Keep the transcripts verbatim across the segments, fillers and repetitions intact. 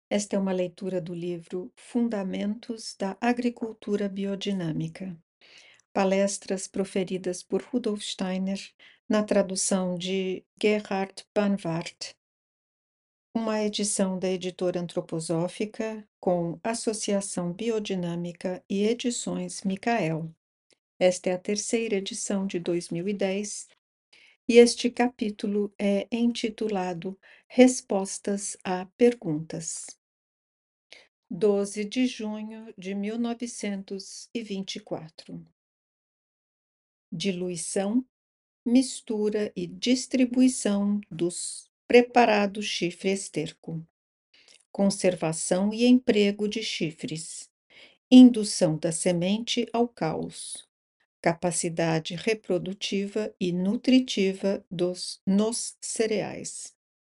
Esta é uma leitura do livro Fundamentos da Agricultura Biodinâmica. Palestras proferidas por Rudolf Steiner, na tradução de Gerhard Banvart. Uma edição da editora antroposófica com Associação Biodinâmica e Edições Micael. Esta é a terceira edição de dois mil e dez e este capítulo é intitulado Respostas a Perguntas. doze de junho de mil novecentos e vinte e quatro. Diluição, mistura e distribuição dos preparados chifre esterco. Conservação e emprego de chifres. Indução da semente ao caos. Capacidade reprodutiva e nutritiva dos nos cereais.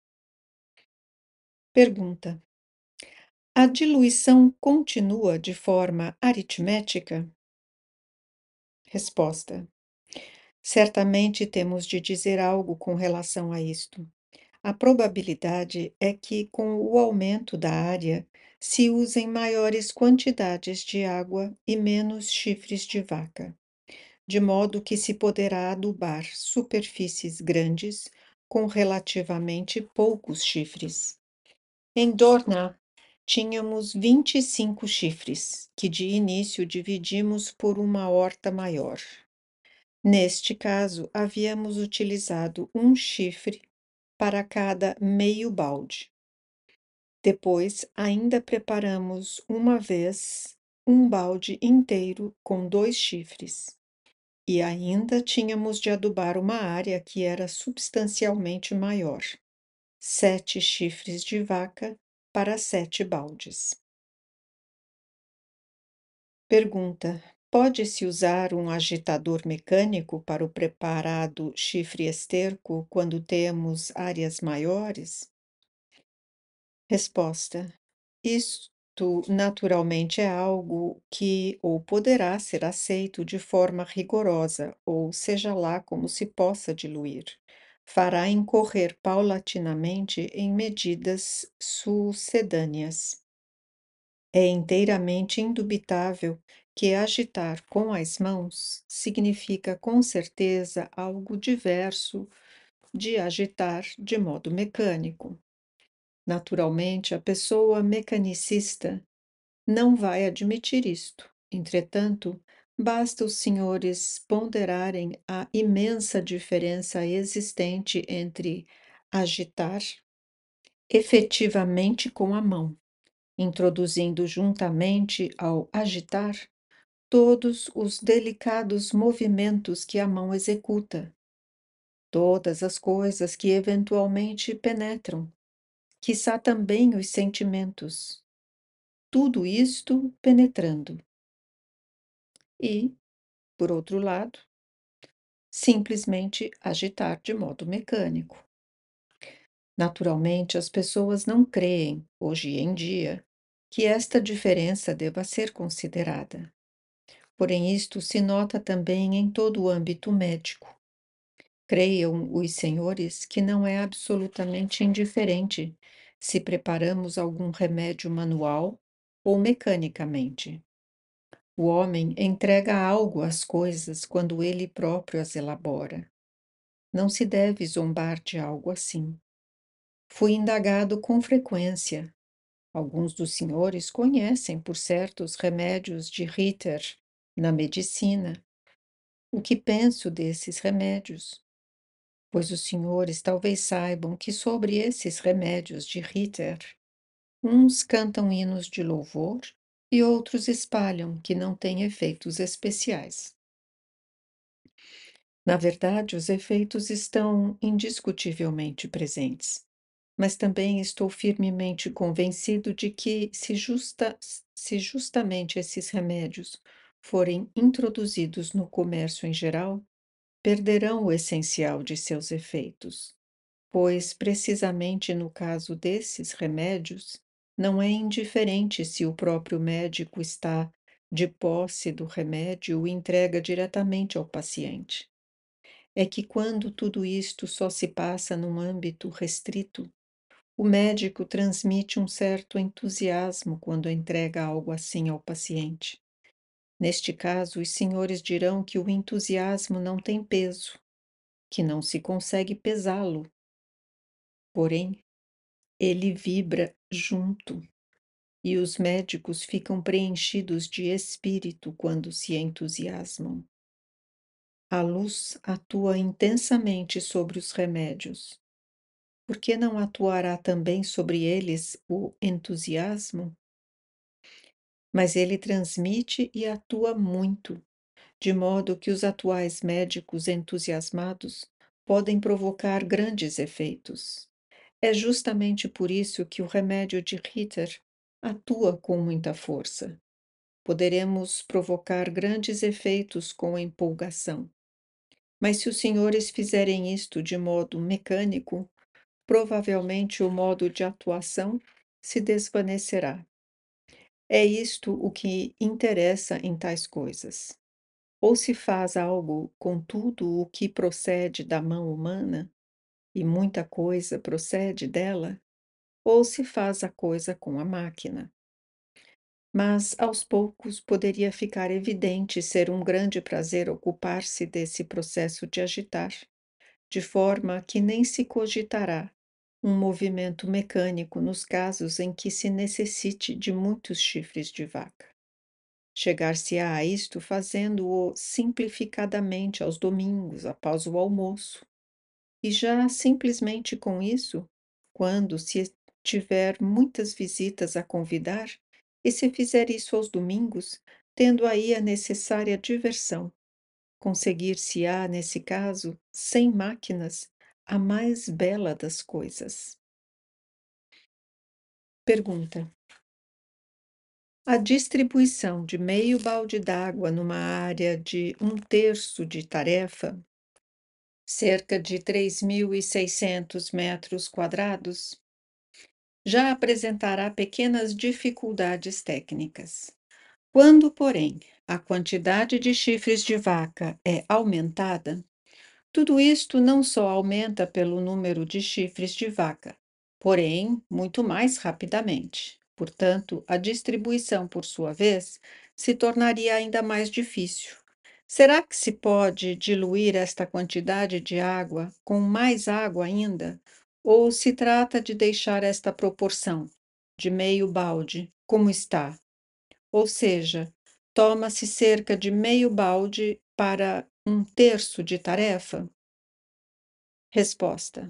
Pergunta: a diluição continua de forma aritmética? Resposta: certamente temos de dizer algo com relação a isto. A probabilidade é que, com o aumento da área, se usem maiores quantidades de água e menos chifres de vaca, de modo que se poderá adubar superfícies grandes com relativamente poucos chifres. Em Dorna, tínhamos vinte e cinco chifres, que de início dividimos por uma horta maior. Neste caso, havíamos utilizado um chifre para cada meio balde. Depois, ainda preparamos uma vez um balde inteiro com dois chifres. E ainda tínhamos de adubar uma área que era substancialmente maior. Sete chifres de vaca para sete baldes. Pergunta: pode-se usar um agitador mecânico para o preparado chifre esterco quando temos áreas maiores? Resposta: isto naturalmente é algo que ou poderá ser aceito de forma rigorosa, ou seja lá como se possa diluir. Fará incorrer paulatinamente em medidas sucedâneas. É inteiramente indubitável que agitar com as mãos significa com certeza algo diverso de agitar de modo mecânico. Naturalmente, a pessoa mecanicista não vai admitir isto. Entretanto, basta os senhores ponderarem a imensa diferença existente entre agitar efetivamente com a mão, introduzindo juntamente ao agitar todos os delicados movimentos que a mão executa, todas as coisas que eventualmente penetram, quiçá também os sentimentos, tudo isto penetrando. E, por outro lado, simplesmente agitar de modo mecânico. Naturalmente, as pessoas não creem, hoje em dia, que esta diferença deva ser considerada. Porém, isto se nota também em todo o âmbito médico. Creiam os senhores que não é absolutamente indiferente se preparamos algum remédio manual ou mecanicamente. O homem entrega algo às coisas quando ele próprio as elabora. Não se deve zombar de algo assim. Fui indagado com frequência. Alguns dos senhores conhecem, por certo, os remédios de Ritter na medicina. O que penso desses remédios? Pois os senhores talvez saibam que sobre esses remédios de Ritter, uns cantam hinos de louvor e outros espalham que não têm efeitos especiais. Na verdade, os efeitos estão indiscutivelmente presentes, mas também estou firmemente convencido de que, se, justa, se justamente esses remédios forem introduzidos no comércio em geral, perderão o essencial de seus efeitos, pois, precisamente no caso desses remédios, não é indiferente se o próprio médico está de posse do remédio o entrega diretamente ao paciente. É que quando tudo isto só se passa num âmbito restrito, O médico transmite um certo entusiasmo quando entrega algo assim ao paciente. Neste caso, os senhores dirão que o entusiasmo não tem peso, que não se consegue pesá-lo, porém, ele vibra junto, e os médicos ficam preenchidos de espírito quando se entusiasmam. A luz atua intensamente sobre os remédios. Por que não atuará também sobre eles o entusiasmo? Mas ele transmite e atua muito, de modo que os atuais médicos entusiasmados podem provocar grandes efeitos. É justamente por isso que o remédio de Ritter atua com muita força. Poderemos provocar grandes efeitos com a empolgação. Mas se os senhores fizerem isto de modo mecânico, provavelmente o modo de atuação se desvanecerá. É isto o que interessa em tais coisas. Ou se faz algo com tudo o que procede da mão humana, e muita coisa procede dela, ou se faz a coisa com a máquina. Mas, aos poucos, poderia ficar evidente ser um grande prazer ocupar-se desse processo de agitar, de forma que nem se cogitará um movimento mecânico nos casos em que se necessite de muitos chifres de vaca. Chegar-se-á a isto fazendo-o simplificadamente aos domingos, após o almoço, e já simplesmente com isso, quando se tiver muitas visitas a convidar, e se fizer isso aos domingos, tendo aí a necessária diversão, conseguir-se-á, nesse caso, sem máquinas, a mais bela das coisas. Pergunta: a distribuição de meio balde d'água numa área de um terço de tarefa, cerca de três mil e seiscentos metros quadrados, já apresentará pequenas dificuldades técnicas. Quando, porém, a quantidade de chifres de vaca é aumentada, tudo isto não só aumenta pelo número de chifres de vaca, porém muito mais rapidamente. Portanto, a distribuição, por sua vez, se tornaria ainda mais difícil. Será que se pode diluir esta quantidade de água com mais água ainda? Ou se trata de deixar esta proporção, de meio balde, como está? Ou seja, toma-se cerca de meio balde para um terço de tarefa? Resposta: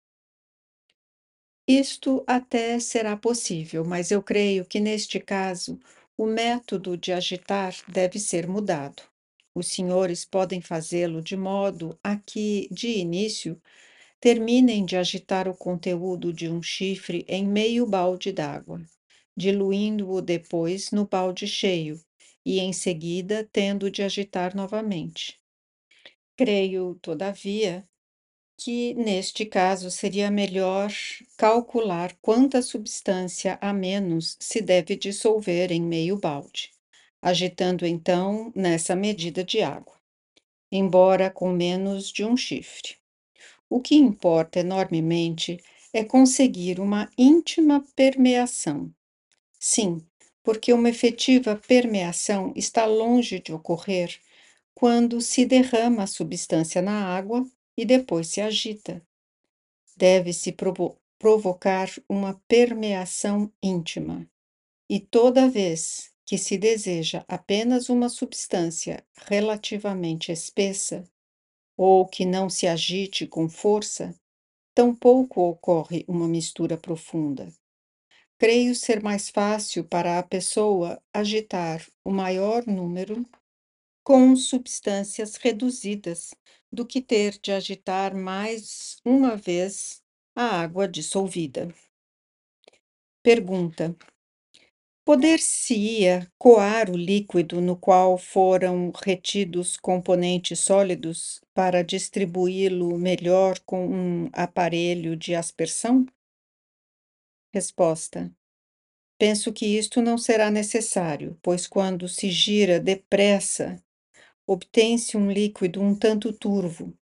isto até será possível, mas eu creio que neste caso o método de agitar deve ser mudado. Os senhores podem fazê-lo de modo a que, de início, terminem de agitar o conteúdo de um chifre em meio balde d'água, diluindo-o depois no balde cheio e, em seguida, tendo de agitar novamente. Creio, todavia, que neste caso seria melhor calcular quanta substância a menos se deve dissolver em meio balde, agitando então nessa medida de água, embora com menos de um chifre. O que importa enormemente é conseguir uma íntima permeação. Sim, porque uma efetiva permeação está longe de ocorrer quando se derrama a substância na água e depois se agita. Deve-se provo provocar uma permeação íntima, e toda vez que se deseja apenas uma substância relativamente espessa, ou que não se agite com força, tampouco ocorre uma mistura profunda. Creio ser mais fácil para a pessoa agitar o maior número com substâncias reduzidas do que ter de agitar mais uma vez a água dissolvida. Pergunta: poder-se-ia coar o líquido no qual foram retidos componentes sólidos para distribuí-lo melhor com um aparelho de aspersão? Resposta: penso que isto não será necessário, pois quando se gira depressa, obtém-se um líquido um tanto turvo,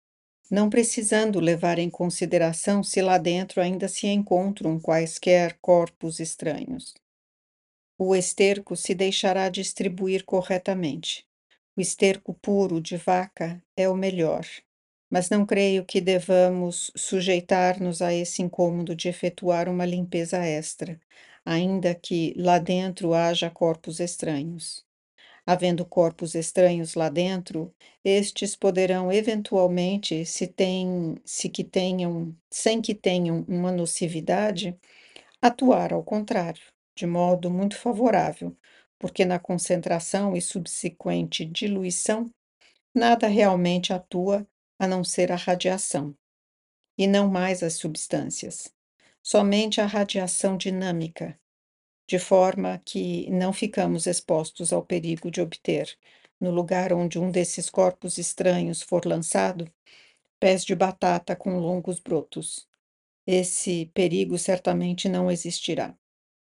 não precisando levar em consideração se lá dentro ainda se encontram quaisquer corpos estranhos. O esterco se deixará distribuir corretamente. O esterco puro de vaca é o melhor, mas não creio que devamos sujeitar-nos a esse incômodo de efetuar uma limpeza extra, ainda que lá dentro haja corpos estranhos. Havendo corpos estranhos lá dentro, estes poderão eventualmente, se tem, se que tenham, sem que tenham uma nocividade, atuar ao contrário, de modo muito favorável, porque na concentração e subsequente diluição, nada realmente atua a não ser a radiação, e não mais as substâncias. Somente a radiação dinâmica, de forma que não ficamos expostos ao perigo de obter, no lugar onde um desses corpos estranhos for lançado, pés de batata com longos brotos. Esse perigo certamente não existirá.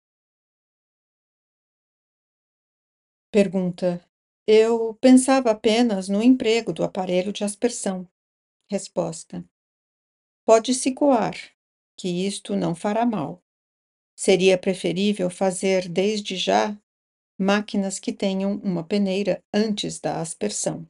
Pergunta: Eu pensava apenas no emprego do aparelho de aspersão. Resposta: Pode-se coar, que isto não fará mal. Seria preferível fazer desde já máquinas que tenham uma peneira antes da aspersão.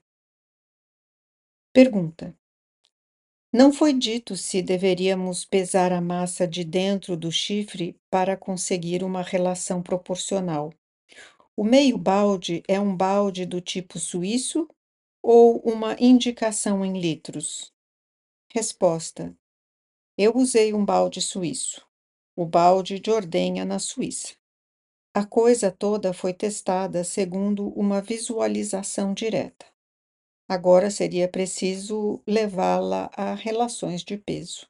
Pergunta: Não foi dito se deveríamos pesar a massa de dentro do chifre para conseguir uma relação proporcional. O meio balde é um balde do tipo suíço ou uma indicação em litros? Resposta: Eu usei um balde suíço, o balde de ordenha na Suíça. A coisa toda foi testada segundo uma visualização direta. Agora seria preciso levá-la a relações de peso.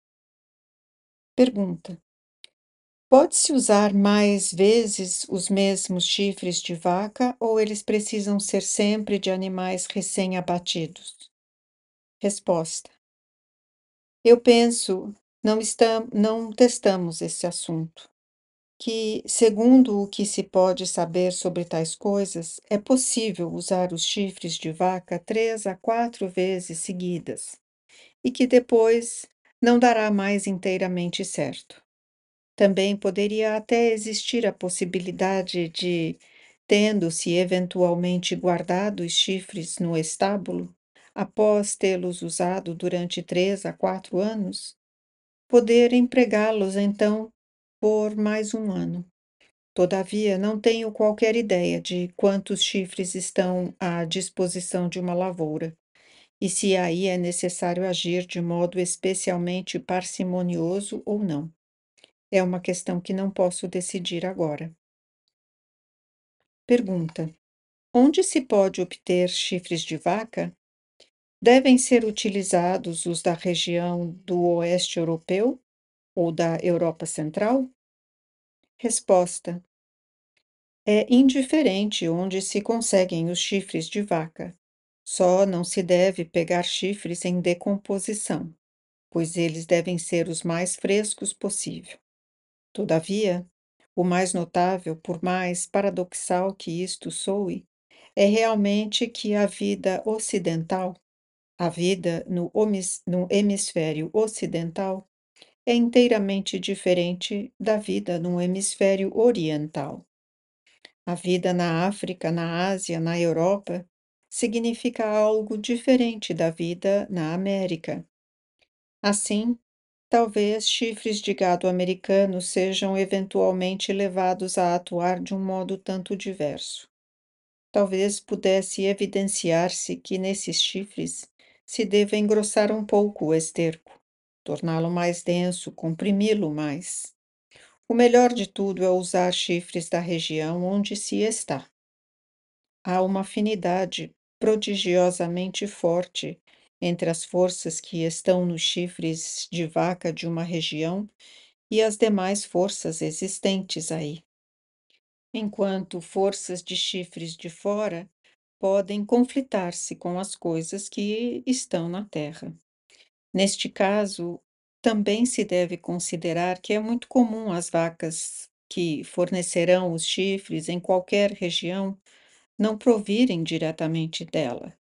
Pergunta: Pode-se usar mais vezes os mesmos chifres de vaca ou eles precisam ser sempre de animais recém-abatidos? Resposta: Eu penso, não estam, não testamos esse assunto, que, segundo o que se pode saber sobre tais coisas, é possível usar os chifres de vaca três a quatro vezes seguidas, e que depois não dará mais inteiramente certo. Também poderia até existir a possibilidade de, tendo-se eventualmente guardado os chifres no estábulo, após tê-los usado durante três a quatro anos, poder empregá-los então por mais um ano. Todavia, não tenho qualquer ideia de quantos chifres estão à disposição de uma lavoura, e se aí é necessário agir de modo especialmente parcimonioso ou não. É uma questão que não posso decidir agora. Pergunta: Onde se pode obter chifres de vaca? Devem ser utilizados os da região do oeste europeu ou da Europa Central? Resposta: É indiferente onde se conseguem os chifres de vaca. Só não se deve pegar chifres em decomposição, pois eles devem ser os mais frescos possível. Todavia, o mais notável, por mais paradoxal que isto soe, é realmente que a vida ocidental, a vida no, homis- no hemisfério ocidental, é inteiramente diferente da vida no hemisfério oriental. A vida na África, na Ásia, na Europa, significa algo diferente da vida na América. Assim, talvez chifres de gado americano sejam eventualmente levados a atuar de um modo tanto diverso. Talvez pudesse evidenciar-se que nesses chifres se deva engrossar um pouco o esterco, torná-lo mais denso, comprimi-lo mais. O melhor de tudo é usar chifres da região onde se está. Há uma afinidade prodigiosamente forte entre as forças que estão nos chifres de vaca de uma região e as demais forças existentes aí, enquanto forças de chifres de fora podem conflitar-se com as coisas que estão na Terra. Neste caso, também se deve considerar que é muito comum as vacas que fornecerão os chifres em qualquer região não provirem diretamente dela.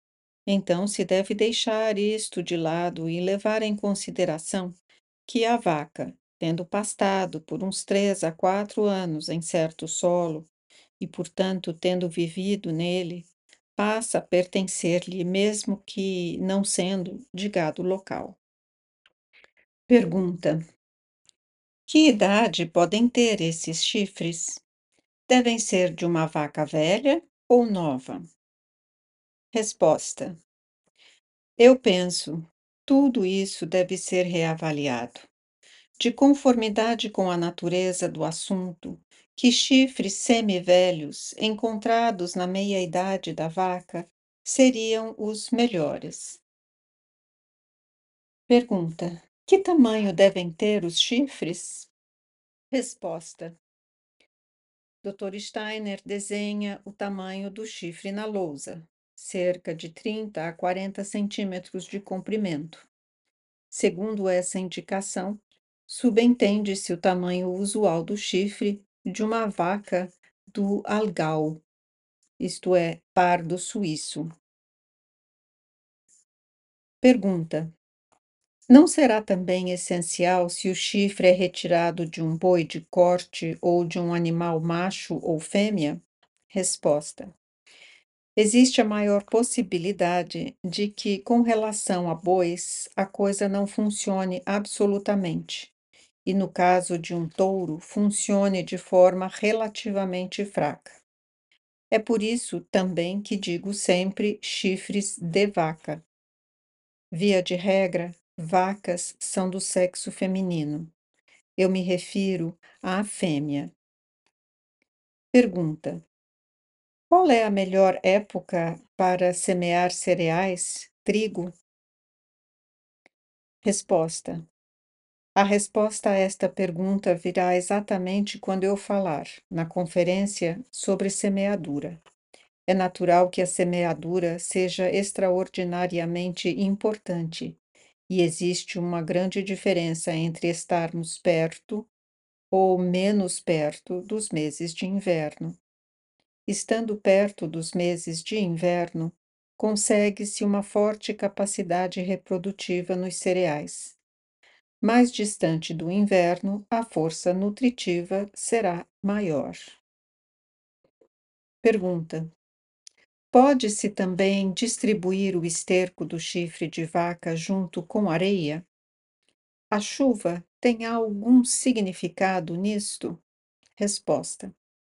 Então, se deve deixar isto de lado e levar em consideração que a vaca, tendo pastado por uns três a quatro anos em certo solo e, portanto, tendo vivido nele, passa a pertencer-lhe, mesmo que não sendo de gado local. Pergunta: que idade podem ter esses chifres? Devem ser de uma vaca velha ou nova? Resposta: eu penso, tudo isso deve ser reavaliado. De conformidade com a natureza do assunto, que chifres semivelhos encontrados na meia-idade da vaca seriam os melhores? Pergunta: que tamanho devem ter os chifres? Resposta: doutor Steiner desenha o tamanho do chifre na lousa, cerca de trinta a quarenta centímetros de comprimento. Segundo essa indicação, subentende-se o tamanho usual do chifre de uma vaca do Allgäu, isto é, pardo suíço. Pergunta: não será também essencial se o chifre é retirado de um boi de corte ou de um animal macho ou fêmea? Resposta: existe a maior possibilidade de que, com relação a bois, a coisa não funcione absolutamente, e no caso de um touro, funcione de forma relativamente fraca. É por isso também que digo sempre chifres de vaca. Via de regra, vacas são do sexo feminino. Eu me refiro à fêmea. Pergunta: qual é a melhor época para semear cereais, trigo? Resposta: a resposta a esta pergunta virá exatamente quando eu falar na conferência sobre semeadura. É natural que a semeadura seja extraordinariamente importante, e existe uma grande diferença entre estarmos perto ou menos perto dos meses de inverno. Estando perto dos meses de inverno, consegue-se uma forte capacidade reprodutiva nos cereais. Mais distante do inverno, a força nutritiva será maior. Pergunta: pode-se também distribuir o esterco do chifre de vaca junto com areia? A chuva tem algum significado nisto? Resposta: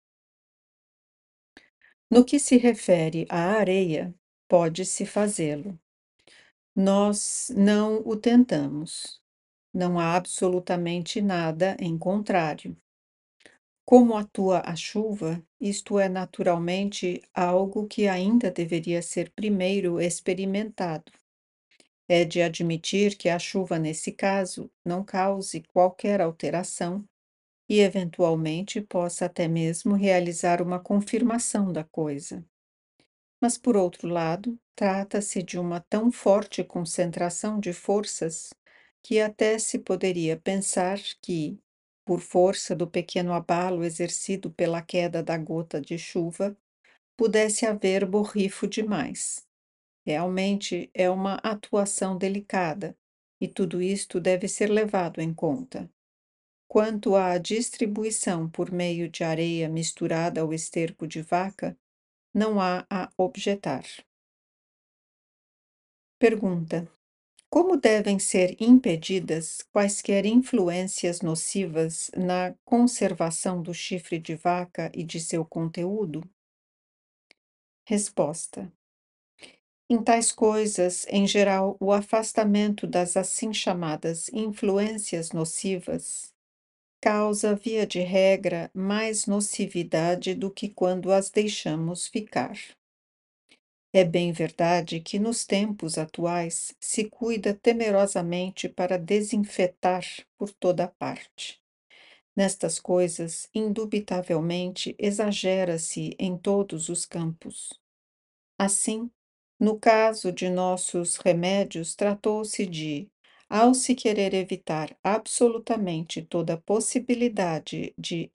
no que se refere à areia, pode-se fazê-lo. Nós não o tentamos. Não há absolutamente nada em contrário. Como atua a chuva, isto é naturalmente algo que ainda deveria ser primeiro experimentado. É de admitir que a chuva, nesse caso, não cause qualquer alteração e, eventualmente, possa até mesmo realizar uma confirmação da coisa. Mas, por outro lado, trata-se de uma tão forte concentração de forças que até se poderia pensar que, por força do pequeno abalo exercido pela queda da gota de chuva, pudesse haver borrifo demais. Realmente é uma atuação delicada, e tudo isto deve ser levado em conta. Quanto à distribuição por meio de areia misturada ao esterco de vaca, não há a objetar. Pergunta: como devem ser impedidas quaisquer influências nocivas na conservação do chifre de vaca e de seu conteúdo? Resposta: em tais coisas, em geral, o afastamento das assim chamadas influências nocivas causa, via de regra, mais nocividade do que quando as deixamos ficar. É bem verdade que nos tempos atuais se cuida temerosamente para desinfetar por toda parte. Nestas coisas, indubitavelmente, exagera-se em todos os campos. Assim, no caso de nossos remédios, tratou-se de, ao se querer evitar absolutamente toda possibilidade de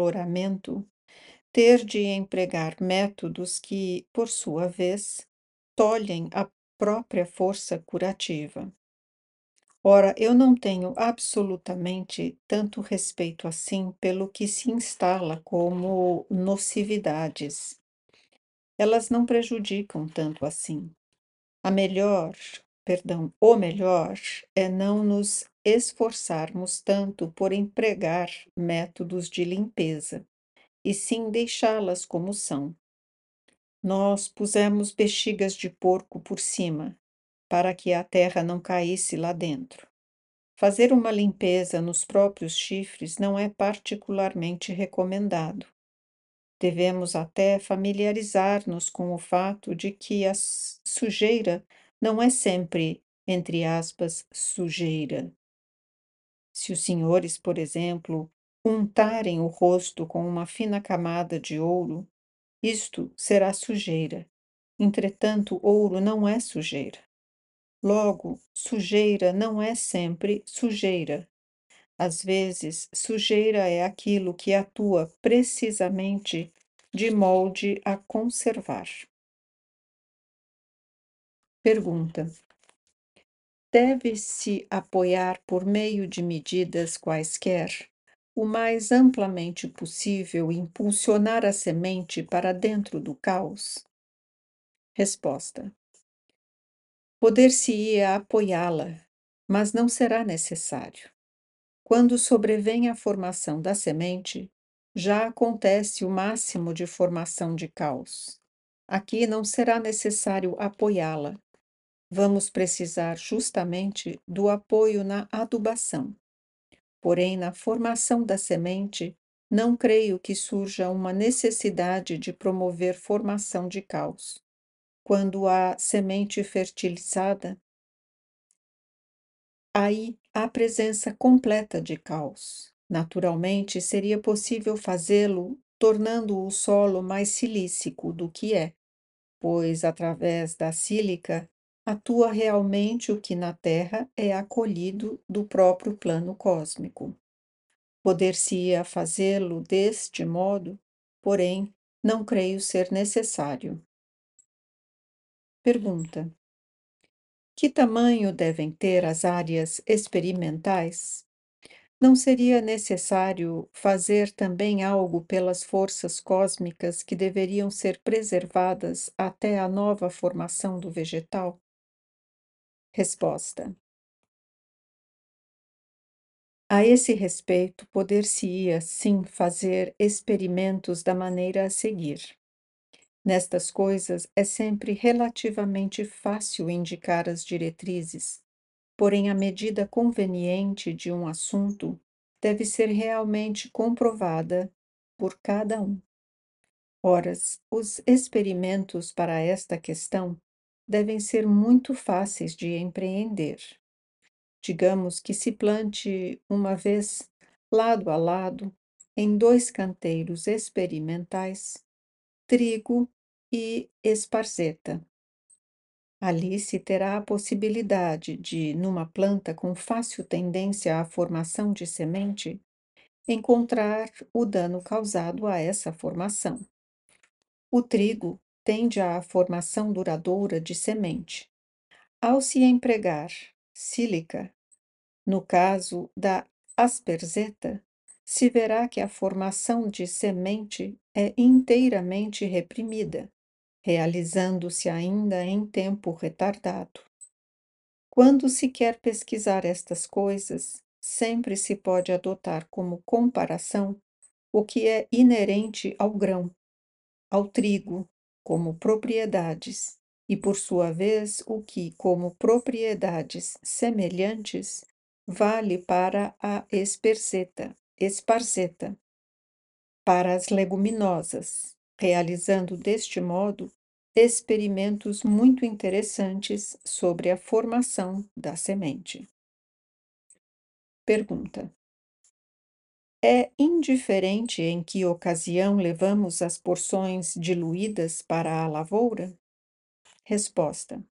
emboloramento, ter de empregar métodos que, por sua vez, tolhem a própria força curativa. Ora, eu não tenho absolutamente tanto respeito assim pelo que se instala como nocividades. Elas não prejudicam tanto assim. A melhor, perdão, o melhor é não nos esforçarmos tanto por empregar métodos de limpeza, e sim deixá-las como são. Nós pusemos bexigas de porco por cima, para que a terra não caísse lá dentro. Fazer uma limpeza nos próprios chifres não é particularmente recomendado. Devemos até familiarizar-nos com o fato de que a s- sujeira não é sempre, entre aspas, sujeira. Se os senhores, por exemplo, untarem o rosto com uma fina camada de ouro, isto será sujeira. Entretanto, ouro não é sujeira. Logo, sujeira não é sempre sujeira. Às vezes, sujeira é aquilo que atua precisamente de molde a conservar. Pergunta: deve-se apoiar por meio de medidas quaisquer, o mais amplamente possível, impulsionar a semente para dentro do caos? Resposta: poder-se-ia apoiá-la, mas não será necessário. Quando sobrevém a formação da semente, já acontece o máximo de formação de caos. Aqui não será necessário apoiá-la. Vamos precisar justamente do apoio na adubação. Porém, na formação da semente, não creio que surja uma necessidade de promover formação de caos. Quando há semente fertilizada, aí há presença completa de caos. Naturalmente, seria possível fazê-lo tornando o solo mais silícico do que é, pois através da sílica atua realmente o que na Terra é acolhido do próprio plano cósmico. Poder-se-ia fazê-lo deste modo, porém, não creio ser necessário. Pergunta: que tamanho devem ter as áreas experimentais? Não seria necessário fazer também algo pelas forças cósmicas que deveriam ser preservadas até a nova formação do vegetal? Resposta: a esse respeito, poder-se-ia sim fazer experimentos da maneira a seguir. Nestas coisas é sempre relativamente fácil indicar as diretrizes, porém a medida conveniente de um assunto deve ser realmente comprovada por cada um. Ora, os experimentos para esta questão devem ser muito fáceis de empreender. Digamos que se plante uma vez, lado a lado, em dois canteiros experimentais, trigo e esparzeta. Ali se terá a possibilidade de, numa planta com fácil tendência à formação de semente, encontrar o dano causado a essa formação. O trigo tende à formação duradoura de semente. Ao se empregar sílica, no caso da asperseta, se verá que a formação de semente é inteiramente reprimida, realizando-se ainda em tempo retardado. Quando se quer pesquisar estas coisas, sempre se pode adotar como comparação o que é inerente ao grão, ao trigo, como propriedades, e por sua vez o que, como propriedades semelhantes, vale para a esperseta, esparseta, para as leguminosas, realizando deste modo experimentos muito interessantes sobre a formação da semente. Pergunta: é indiferente em que ocasião levamos as porções diluídas para a lavoura? Resposta: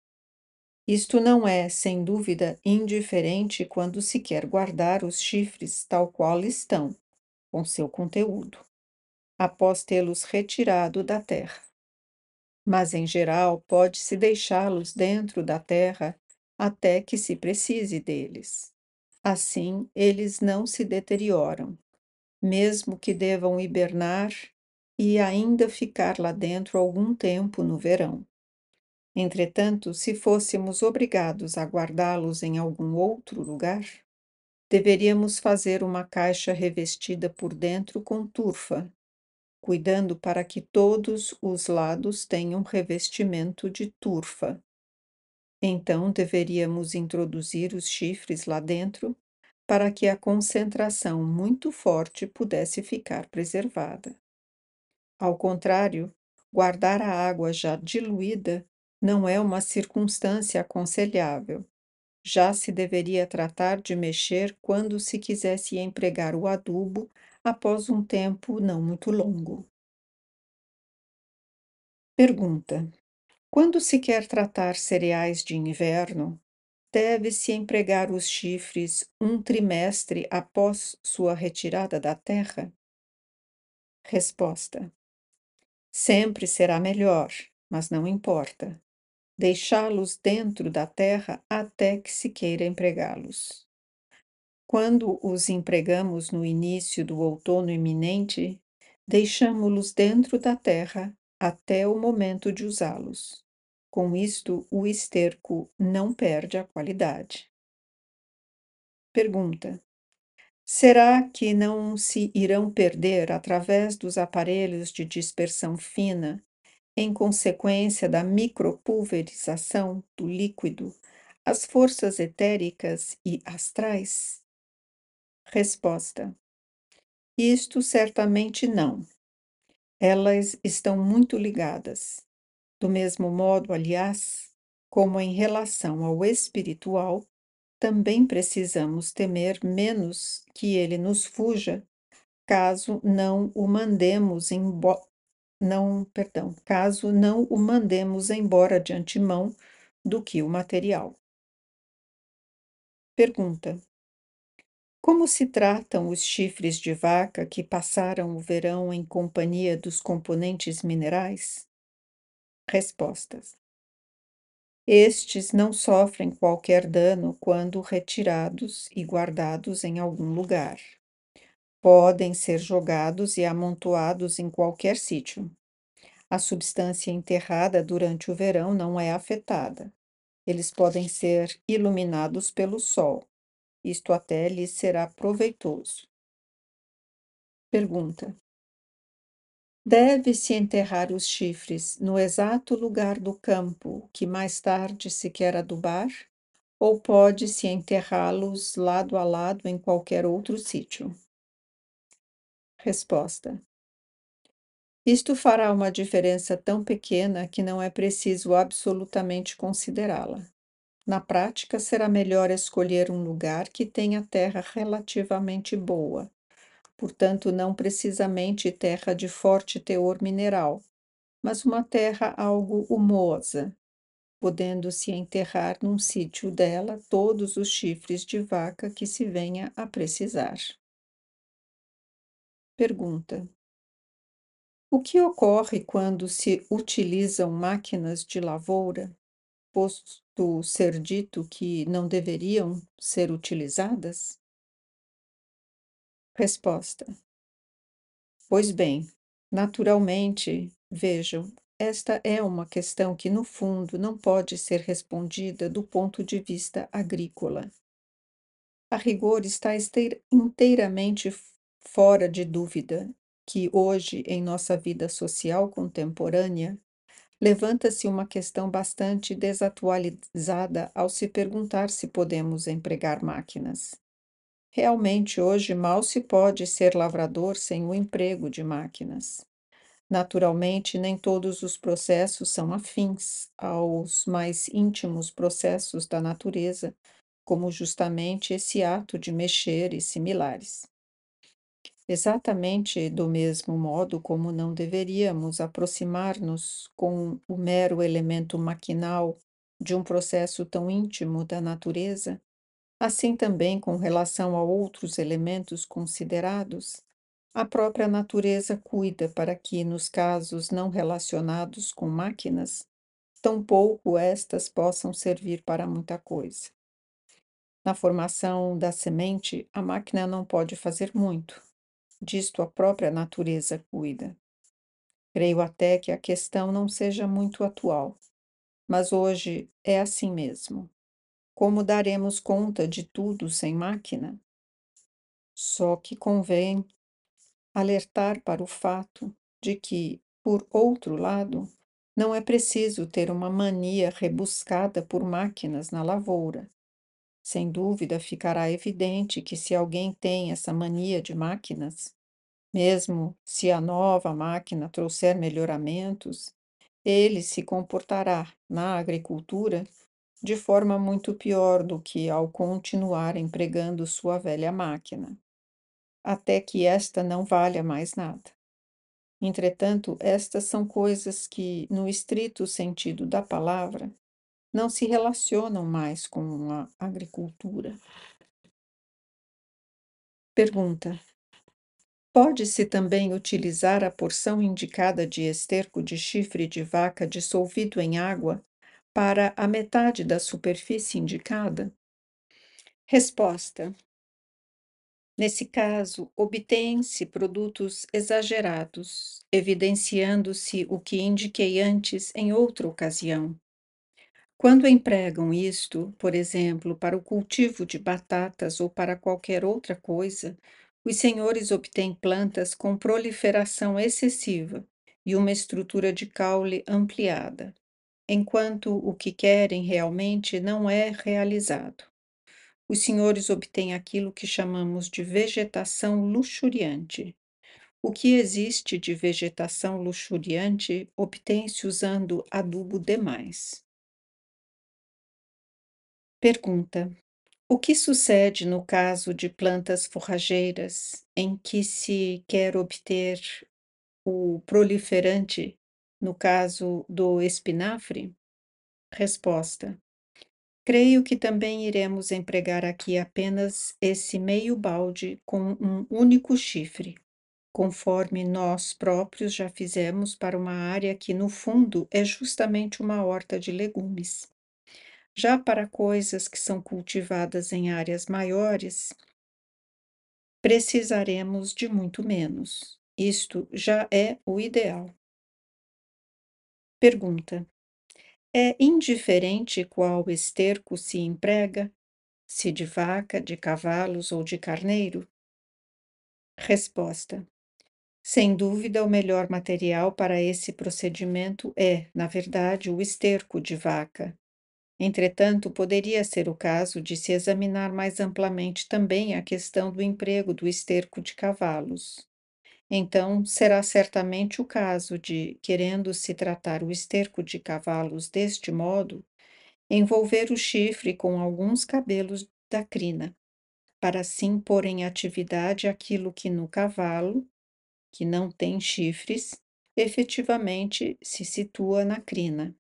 isto não é, sem dúvida, indiferente quando se quer guardar os chifres tal qual estão, com seu conteúdo, após tê-los retirado da terra. mas em geral pode-se deixá-los dentro da terra até que se precise deles. Assim, eles não se deterioram, mesmo que devam hibernar e ainda ficar lá dentro algum tempo no verão. Entretanto, se fôssemos obrigados a guardá-los em algum outro lugar, deveríamos fazer uma caixa revestida por dentro com turfa, cuidando para que todos os lados tenham revestimento de turfa. Então, deveríamos introduzir os chifres lá dentro para que a concentração muito forte pudesse ficar preservada. Ao contrário, guardar a água já diluída não é uma circunstância aconselhável. Já se deveria tratar de mexer quando se quisesse empregar o adubo após um tempo não muito longo. Pergunta: quando se quer tratar cereais de inverno, deve-se empregar os chifres um trimestre após sua retirada da terra? Resposta: sempre será melhor, mas não importa, deixá-los dentro da terra até que se queira empregá-los. Quando os empregamos no início do outono iminente, deixamo-los dentro da terra até o momento de usá-los. Com isto, o esterco não perde a qualidade. Pergunta: será que não se irão perder através dos aparelhos de dispersão fina, em consequência da micropulverização do líquido, as forças etéricas e astrais? Resposta: isto certamente não. Elas estão muito ligadas. Do mesmo modo, aliás, como em relação ao espiritual, também precisamos temer menos que ele nos fuja, caso não o mandemos embora, não, perdão, caso não o mandemos embora de antemão do que o material. Pergunta: como se tratam os chifres de vaca que passaram o verão em companhia dos componentes minerais? Respostas: estes não sofrem qualquer dano quando retirados e guardados em algum lugar. Podem ser jogados e amontoados em qualquer sítio. A substância enterrada durante o verão não é afetada. Eles podem ser iluminados pelo sol. Isto até lhes será proveitoso. Pergunta: deve-se enterrar os chifres no exato lugar do campo que mais tarde se quer adubar? Ou pode-se enterrá-los lado a lado em qualquer outro sítio? Resposta: isto fará uma diferença tão pequena que não é preciso absolutamente considerá-la. Na prática, será melhor escolher um lugar que tenha terra relativamente boa, portanto, não precisamente terra de forte teor mineral, mas uma terra algo humosa, podendo-se enterrar num sítio dela todos os chifres de vaca que se venha a precisar. Pergunta: o que ocorre quando se utilizam máquinas de lavoura, posto ser dito que não deveriam ser utilizadas? Resposta: pois bem, naturalmente, vejam, esta é uma questão que, no fundo, não pode ser respondida do ponto de vista agrícola. A rigor, está esteir- inteiramente f- fora de dúvida que hoje, em nossa vida social contemporânea, levanta-se uma questão bastante desatualizada ao se perguntar se podemos empregar máquinas. Realmente, hoje mal se pode ser lavrador sem o emprego de máquinas. Naturalmente, nem todos os processos são afins aos mais íntimos processos da natureza, como justamente esse ato de mexer e similares. Exatamente do mesmo modo como não deveríamos aproximar-nos com o mero elemento maquinal de um processo tão íntimo da natureza, assim também com relação a outros elementos considerados, A própria natureza cuida para que, nos casos não relacionados com máquinas, tampouco estas possam servir para muita coisa. Na formação da semente, a máquina não pode fazer muito, disto a própria natureza cuida. Creio até que a questão não seja muito atual, mas hoje é assim mesmo. Como daremos conta de tudo sem máquina? Só que convém alertar para o fato de que, por outro lado, não é preciso ter uma mania rebuscada por máquinas na lavoura. Sem dúvida, ficará evidente que se alguém tem essa mania de máquinas, mesmo se a nova máquina trouxer melhoramentos, ele se comportará na agricultura de forma muito pior do que ao continuar empregando sua velha máquina, até que esta não valha mais nada. Entretanto, estas são coisas que, no estrito sentido da palavra, não se relacionam mais com a agricultura. Pergunta: pode-se também utilizar a porção indicada de esterco de chifre de vaca dissolvido em água para a metade da superfície indicada? Resposta: nesse caso, obtêm-se produtos exagerados, evidenciando-se o que indiquei antes em outra ocasião. Quando empregam isto, por exemplo, para o cultivo de batatas ou para qualquer outra coisa, os senhores obtêm plantas com proliferação excessiva e uma estrutura de caule ampliada, enquanto o que querem realmente não é realizado. Os senhores obtêm aquilo que chamamos de vegetação luxuriante. O que existe de vegetação luxuriante obtém-se usando adubo demais. Pergunta: o que sucede no caso de plantas forrageiras em que se quer obter o proliferante, no caso do espinafre? Resposta: creio que também iremos empregar aqui apenas esse meio balde com um único chifre, conforme nós próprios já fizemos para uma área que, no fundo, é justamente uma horta de legumes. Já para coisas que são cultivadas em áreas maiores, precisaremos de muito menos. Isto já é o ideal. Pergunta: é indiferente qual esterco se emprega, se de vaca, de cavalos ou de carneiro? Resposta: sem dúvida, o melhor material para esse procedimento é, na verdade, o esterco de vaca. Entretanto, poderia ser o caso de se examinar mais amplamente também a questão do emprego do esterco de cavalos. Então, será certamente o caso de, querendo-se tratar o esterco de cavalos deste modo, envolver o chifre com alguns cabelos da crina, para assim pôr em atividade aquilo que no cavalo, que não tem chifres, efetivamente se situa na crina.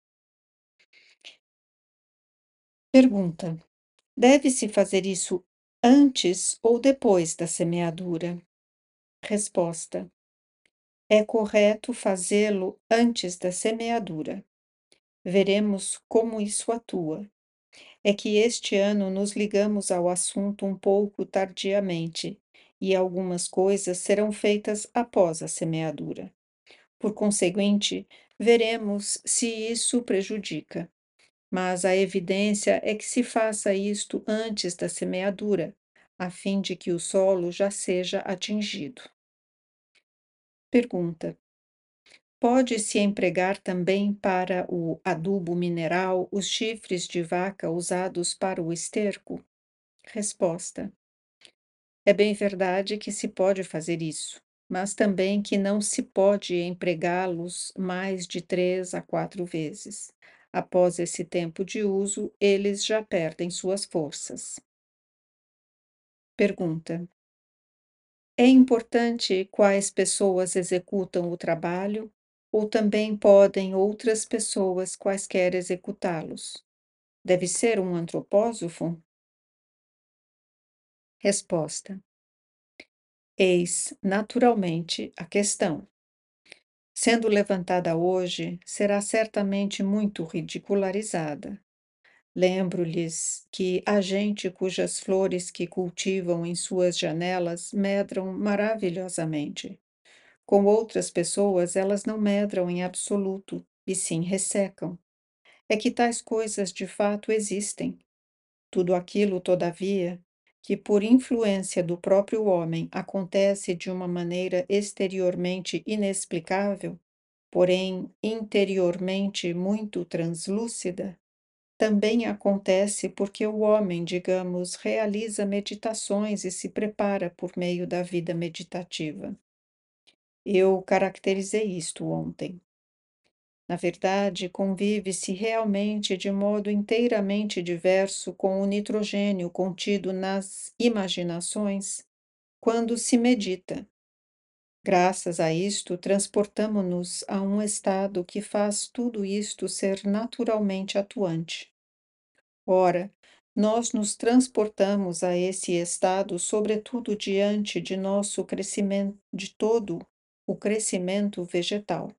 Pergunta: deve-se fazer isso antes ou depois da semeadura? Resposta: é correto fazê-lo antes da semeadura. Veremos como isso atua. É que este ano nos ligamos ao assunto um pouco tardiamente, e algumas coisas serão feitas após a semeadura. Por conseguinte, veremos se isso prejudica. Mas a evidência é que se faça isto antes da semeadura, a fim de que o solo já seja atingido. Pergunta: pode-se empregar também para o adubo mineral os chifres de vaca usados para o esterco? Resposta: é bem verdade que se pode fazer isso, mas também que não se pode empregá-los mais de três a quatro vezes. Após esse tempo de uso, eles já perdem suas forças. Pergunta: é importante quais pessoas executam o trabalho, ou também podem outras pessoas quaisquer executá-los? Deve ser um antropósofo? Resposta: Eis, naturalmente, a questão. Sendo levantada hoje, será certamente muito ridicularizada. Lembro-lhes que há gente cujas flores que cultivam em suas janelas medram maravilhosamente. Com outras pessoas, elas não medram em absoluto, e sim ressecam. É que tais coisas de fato existem. Tudo aquilo, todavia, que por influência do próprio homem acontece de uma maneira exteriormente inexplicável, porém interiormente muito translúcida, também acontece porque o homem, digamos, realiza meditações e se prepara por meio da vida meditativa. Eu caracterizei isto ontem. Na verdade, convive-se realmente de modo inteiramente diverso com o nitrogênio contido nas imaginações quando se medita. Graças a isto, transportamo-nos a um estado que faz tudo isto ser naturalmente atuante. Ora, nós nos transportamos a esse estado, sobretudo diante de nosso crescimento, de todo o crescimento vegetal.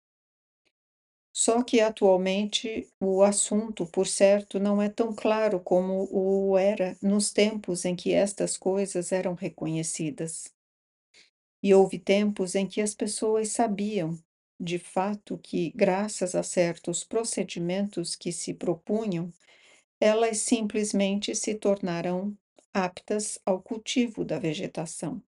Só que atualmente o assunto, por certo, não é tão claro como o era nos tempos em que estas coisas eram reconhecidas. E houve tempos em que as pessoas sabiam, de fato, que, graças a certos procedimentos que se propunham, elas simplesmente se tornaram aptas ao cultivo da vegetação.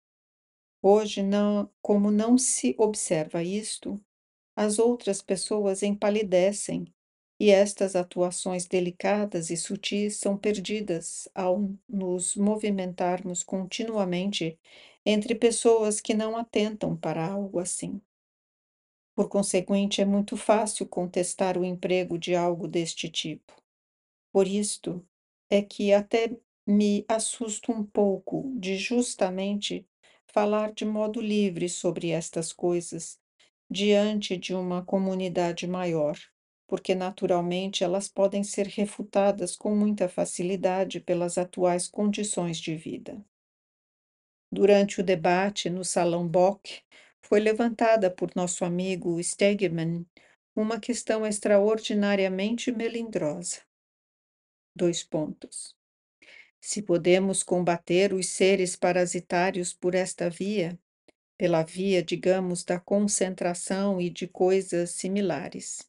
Hoje, não, como não se observa isto, as outras pessoas empalidecem e estas atuações delicadas e sutis são perdidas ao nos movimentarmos continuamente entre pessoas que não atentam para algo assim. Por conseguinte, é muito fácil contestar o emprego de algo deste tipo. Por isto é que até me assusto um pouco de justamente falar de modo livre sobre estas coisas diante de uma comunidade maior, porque naturalmente elas podem ser refutadas com muita facilidade pelas atuais condições de vida. Durante o debate no Salão Bock, foi levantada por nosso amigo Stegemann uma questão extraordinariamente melindrosa. Dois pontos. Se podemos combater os seres parasitários por esta via, pela via, digamos, da concentração e de coisas similares.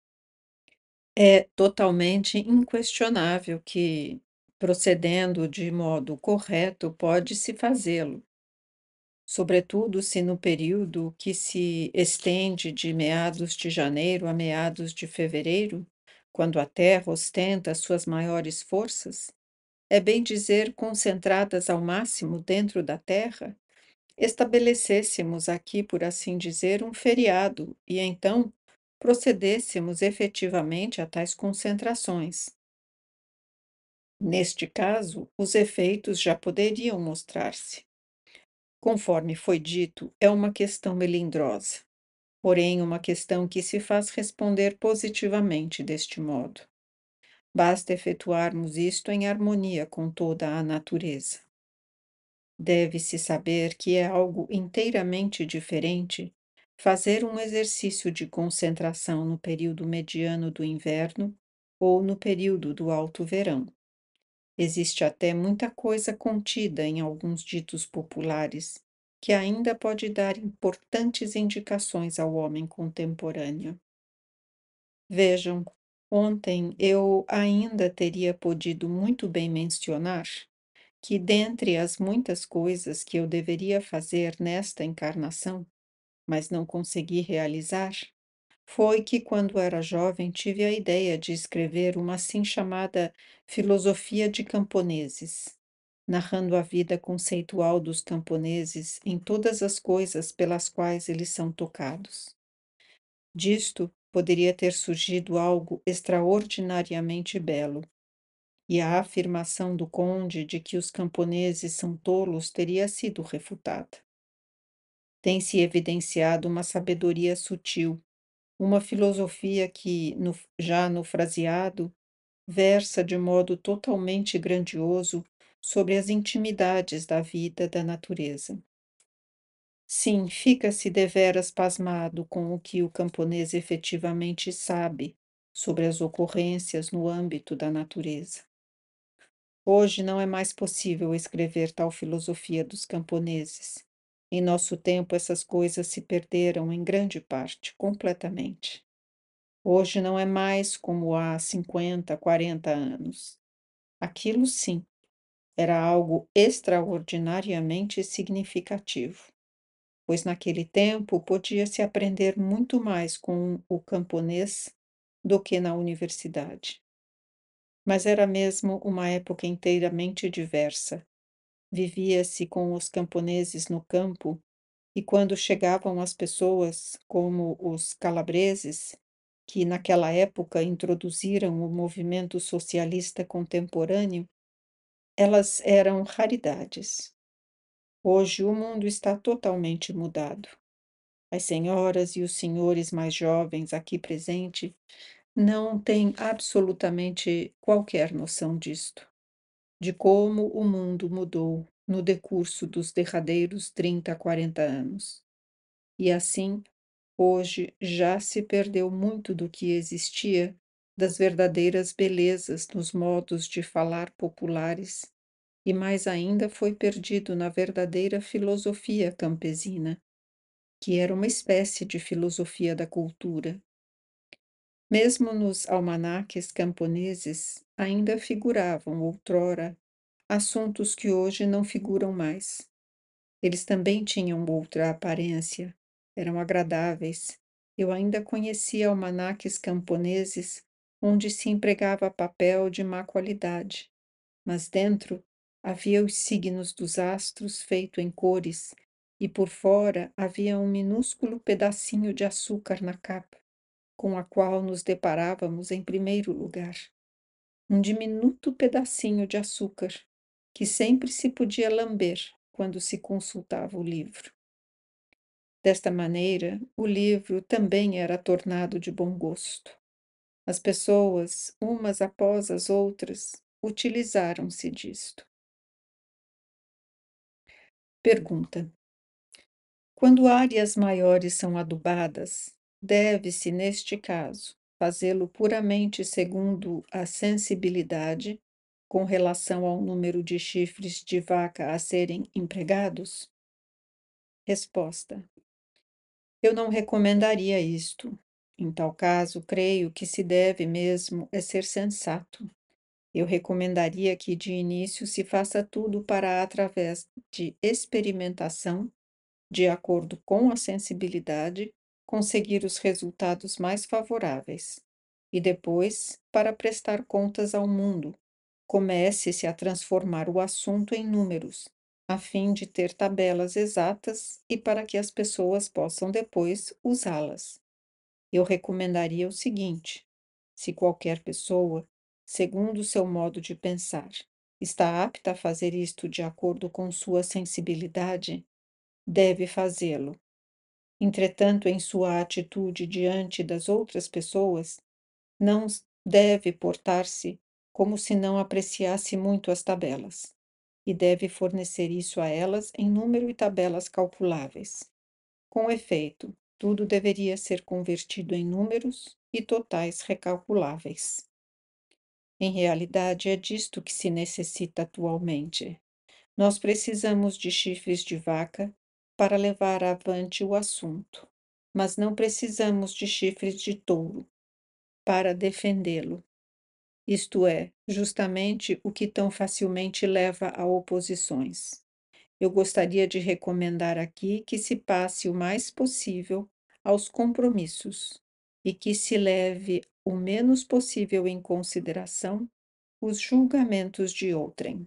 É totalmente inquestionável que, procedendo de modo correto, pode-se fazê-lo, sobretudo se no período que se estende de meados de janeiro a meados de fevereiro, quando a Terra ostenta suas maiores forças, é bem dizer concentradas ao máximo dentro da Terra, estabelecêssemos aqui, por assim dizer, um feriado e então procedêssemos efetivamente a tais concentrações. Neste caso, os efeitos já poderiam mostrar-se. Conforme foi dito, é uma questão melindrosa, porém uma questão que se faz responder positivamente deste modo. Basta efetuarmos isto em harmonia com toda a natureza. Deve-se saber que é algo inteiramente diferente fazer um exercício de concentração no período mediano do inverno ou no período do alto verão. Existe até muita coisa contida em alguns ditos populares que ainda pode dar importantes indicações ao homem contemporâneo. Vejam, ontem eu ainda teria podido muito bem mencionar que, dentre as muitas coisas que eu deveria fazer nesta encarnação, mas não consegui realizar, foi que, quando era jovem, tive a ideia de escrever uma assim chamada Filosofia de Camponeses, narrando a vida conceitual dos camponeses em todas as coisas pelas quais eles são tocados. Disto poderia ter surgido algo extraordinariamente belo, e a afirmação do conde de que os camponeses são tolos teria sido refutada. Tem-se evidenciado uma sabedoria sutil, uma filosofia que, no, já no fraseado, versa de modo totalmente grandioso sobre as intimidades da vida da natureza. Sim, fica-se deveras pasmado com o que o camponês efetivamente sabe sobre as ocorrências no âmbito da natureza. Hoje não é mais possível escrever tal filosofia dos camponeses. Em nosso tempo, essas coisas se perderam em grande parte, completamente. Hoje não é mais como há cinquenta, quarenta anos. Aquilo sim, era algo extraordinariamente significativo, pois naquele tempo podia-se aprender muito mais com o camponês do que na universidade. Mas era mesmo uma época inteiramente diversa. Vivia-se com os camponeses no campo, e quando chegavam as pessoas, como os calabreses, que naquela época introduziram o movimento socialista contemporâneo, elas eram raridades. Hoje o mundo está totalmente mudado. As senhoras e os senhores mais jovens aqui presentes não têm absolutamente qualquer noção disto, de como o mundo mudou no decurso dos derradeiros trinta a quarenta anos. E assim, hoje já se perdeu muito do que existia das verdadeiras belezas nos modos de falar populares, e mais ainda foi perdido na verdadeira filosofia campesina, que era uma espécie de filosofia da cultura. Mesmo nos almanaques camponeses ainda figuravam outrora assuntos que hoje não figuram mais. Eles também tinham outra aparência, eram agradáveis. Eu ainda conhecia almanaques camponeses onde se empregava papel de má qualidade, mas dentro havia os signos dos astros feito em cores, e por fora havia um minúsculo pedacinho de açúcar na capa, com a qual nos deparávamos em primeiro lugar. Um diminuto pedacinho de açúcar, que sempre se podia lamber quando se consultava o livro. Desta maneira, o livro também era tornado de bom gosto. As pessoas, umas após as outras, utilizaram-se disto. Pergunta: quando áreas maiores são adubadas, deve-se, neste caso, fazê-lo puramente segundo a sensibilidade, com relação ao número de chifres de vaca a serem empregados? Resposta: eu não recomendaria isto. Em tal caso, creio que se deve mesmo é ser sensato. Eu recomendaria que de início se faça tudo para, através de experimentação, de acordo com a sensibilidade, conseguir os resultados mais favoráveis. E depois, para prestar contas ao mundo, comece-se a transformar o assunto em números, a fim de ter tabelas exatas e para que as pessoas possam depois usá-las. Eu recomendaria o seguinte: se qualquer pessoa, segundo seu modo de pensar, está apta a fazer isto de acordo com sua sensibilidade, deve fazê-lo. Entretanto, em sua atitude diante das outras pessoas, não deve portar-se como se não apreciasse muito as tabelas, e deve fornecer isso a elas em número e tabelas calculáveis. Com efeito, tudo deveria ser convertido em números e totais recalculáveis. Em realidade, é disto que se necessita atualmente. Nós precisamos de chifres de vaca para levar avante o assunto, mas não precisamos de chifres de touro para defendê-lo. Isto é, justamente o que tão facilmente leva a oposições. Eu gostaria de recomendar aqui que se passe o mais possível aos compromissos e que se leve o menos possível em consideração os julgamentos de outrem.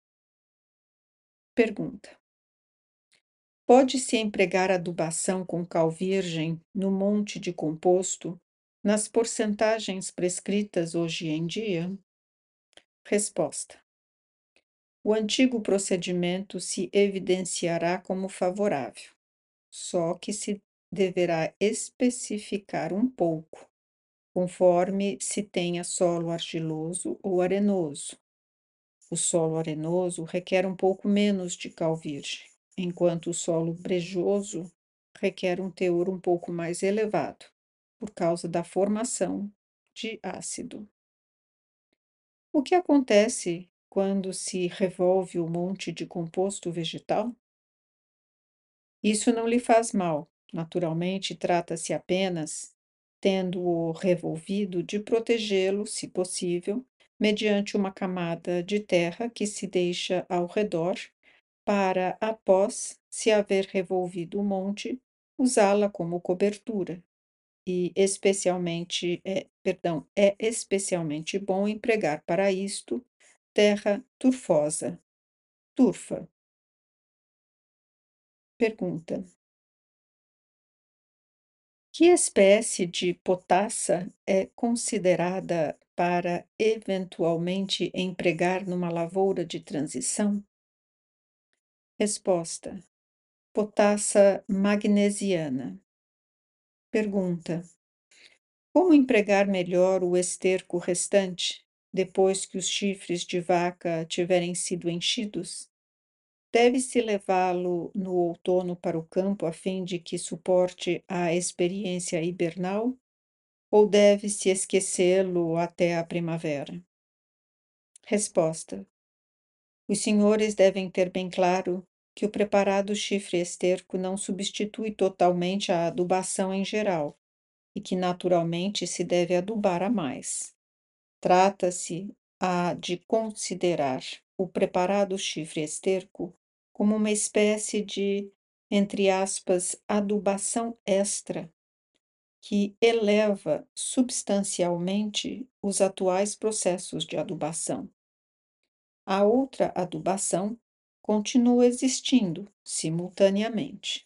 Pergunta: pode-se empregar adubação com cal virgem no monte de composto, nas porcentagens prescritas hoje em dia? Resposta: o antigo procedimento se evidenciará como favorável, só que se deverá especificar um pouco, conforme se tenha solo argiloso ou arenoso. O solo arenoso requer um pouco menos de cal virgem, enquanto o solo brejoso requer um teor um pouco mais elevado, por causa da formação de ácido. O que acontece quando se revolve o monte de composto vegetal? Isso não lhe faz mal. Naturalmente, trata-se apenas, tendo-o revolvido, de protegê-lo, se possível, mediante uma camada de terra que se deixa ao redor, para, após se haver revolvido o monte, usá-la como cobertura. E especialmente, é, perdão, é especialmente bom empregar para isto terra turfosa. Turfa. Pergunta: que espécie de potassa é considerada para eventualmente empregar numa lavoura de transição? Resposta: potassa magnesiana. Pergunta: como empregar melhor o esterco restante, depois que os chifres de vaca tiverem sido enchidos? Deve-se levá-lo no outono para o campo a fim de que suporte a experiência hibernal? Ou deve-se esquecê-lo até a primavera? Resposta: os senhores devem ter bem claro que o preparado chifre esterco não substitui totalmente a adubação em geral e que naturalmente se deve adubar a mais. Trata-se a de considerar o preparado chifre esterco como uma espécie de, entre aspas, adubação extra, que eleva substancialmente os atuais processos de adubação. A outra adubação continua existindo simultaneamente.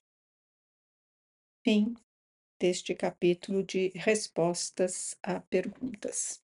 Fim deste capítulo de respostas a perguntas.